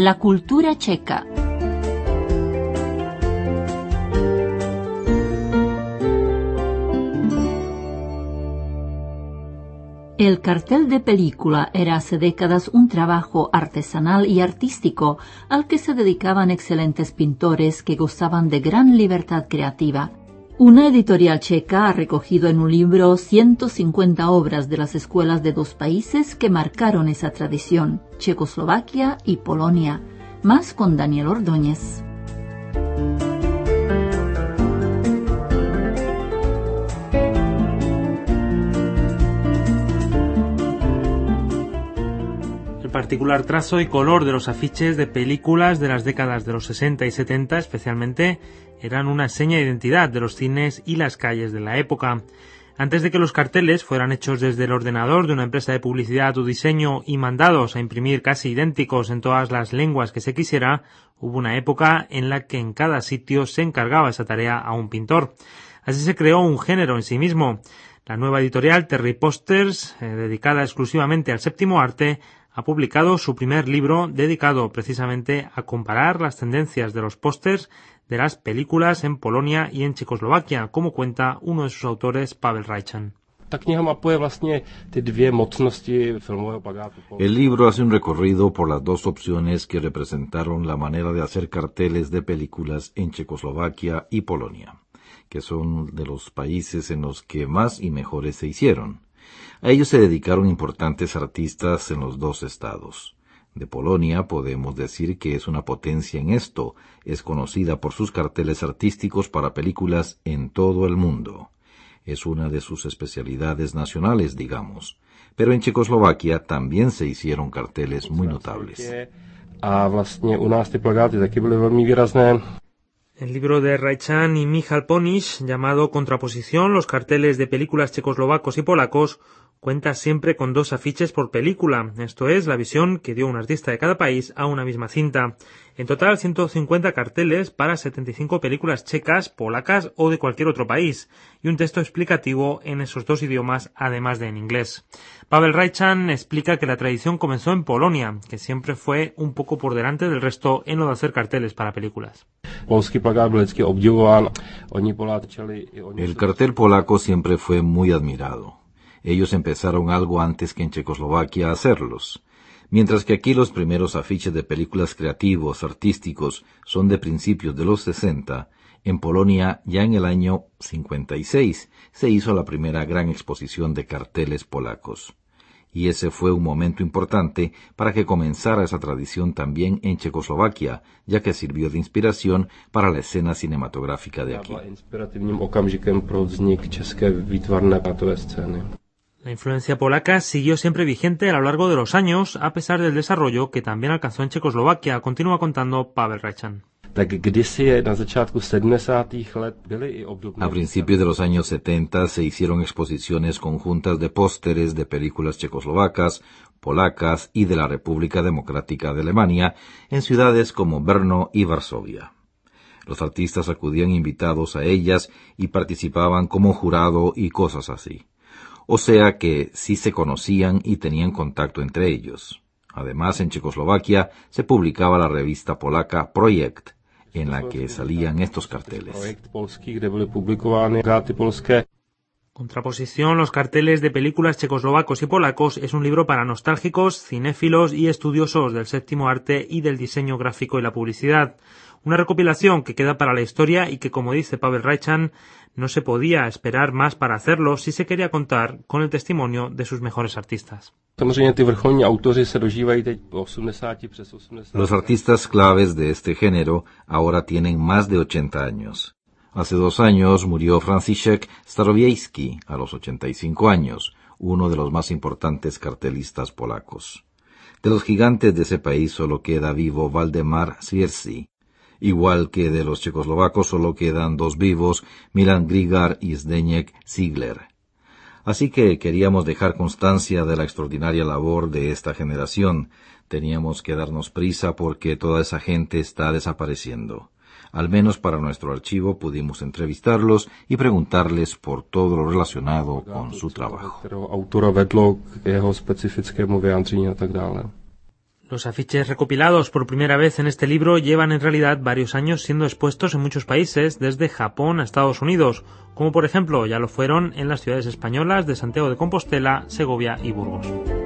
La cultura checa. El cartel de película era hace décadas un trabajo artesanal y artístico al que se dedicaban excelentes pintores que gozaban de gran libertad creativa. Una editorial checa ha recogido en un libro 150 obras de las escuelas de dos países que marcaron esa tradición, Checoslovaquia y Polonia. Más con Daniel Ordóñez. El particular trazo y color de los afiches de películas de las décadas de los 60 y 70 especialmente eran una seña de identidad de los cines y las calles de la época. Antes de que los carteles fueran hechos desde el ordenador de una empresa de publicidad o diseño y mandados a imprimir casi idénticos en todas las lenguas que se quisiera, hubo una época en la que en cada sitio se encargaba esa tarea a un pintor. Así se creó un género en sí mismo. La nueva editorial Terry Posters, dedicada exclusivamente al séptimo arte, ha publicado su primer libro dedicado precisamente a comparar las tendencias de los pósters de las películas en Polonia y en Checoslovaquia, como cuenta uno de sus autores, Pavel Rajchan. El libro hace un recorrido por las dos opciones que representaron la manera de hacer carteles de películas en Checoslovaquia y Polonia, que son de los países en los que más y mejores se hicieron. A ellos se dedicaron importantes artistas en los dos estados. De Polonia podemos decir que es una potencia en esto, es conocida por sus carteles artísticos para películas en todo el mundo. Es una de sus especialidades nacionales, digamos. Pero en Checoslovaquia también se hicieron carteles muy notables. El libro de Rajchan y Michal Ponish, llamado Contraposición, los carteles de películas checoslovacos y polacos, cuenta siempre con dos afiches por película, esto es, la visión que dio un artista de cada país a una misma cinta. En total, 150 carteles para 75 películas checas, polacas o de cualquier otro país, y un texto explicativo en esos dos idiomas, además de en inglés. Pavel Rajchan explica que la tradición comenzó en Polonia, que siempre fue un poco por delante del resto en lo de hacer carteles para películas. El cartel polaco siempre fue muy admirado. Ellos empezaron algo antes que en Checoslovaquia a hacerlos. Mientras que aquí los primeros afiches de películas creativos, artísticos, son de principios de los 60, en Polonia ya en el año 56 se hizo la primera gran exposición de carteles polacos. Y ese fue un momento importante para que comenzara esa tradición también en Checoslovaquia, ya que sirvió de inspiración para la escena cinematográfica de aquí. La influencia polaca siguió siempre vigente a lo largo de los años, a pesar del desarrollo que también alcanzó en Checoslovaquia, continúa contando Pavel Rajchan. A principios de los años 70 se hicieron exposiciones conjuntas de pósteres de películas checoslovacas, polacas y de la República Democrática de Alemania en ciudades como Brno y Varsovia. Los artistas acudían invitados a ellas y participaban como jurado y cosas así. O sea que sí se conocían y tenían contacto entre ellos. Además, en Checoslovaquia se publicaba la revista polaca Projekt, en la que salían estos carteles. Contraposición, los carteles de películas checoslovacos y polacos es un libro para nostálgicos, cinéfilos y estudiosos del séptimo arte y del diseño gráfico y la publicidad. Una recopilación que queda para la historia y que, como dice Pavel Rajchan, no se podía esperar más para hacerlo si se quería contar con el testimonio de sus mejores artistas. Los artistas claves de este género ahora tienen más de 80 años. Hace 2 años murió Franciszek Starowiejski a los 85 años, uno de los más importantes cartelistas polacos. De los gigantes de ese país solo queda vivo Waldemar Swiercy. Igual que de los checoslovacos solo quedan 2 vivos, Milan Grigar y Zdeněk Ziegler. Así que queríamos dejar constancia de la extraordinaria labor de esta generación. Teníamos que darnos prisa porque toda esa gente está desapareciendo. Al menos para nuestro archivo pudimos entrevistarlos y preguntarles por todo lo relacionado con su trabajo. Los afiches recopilados por primera vez en este libro llevan en realidad varios años siendo expuestos en muchos países, desde Japón a Estados Unidos, como por ejemplo ya lo fueron en las ciudades españolas de Santiago de Compostela, Segovia y Burgos.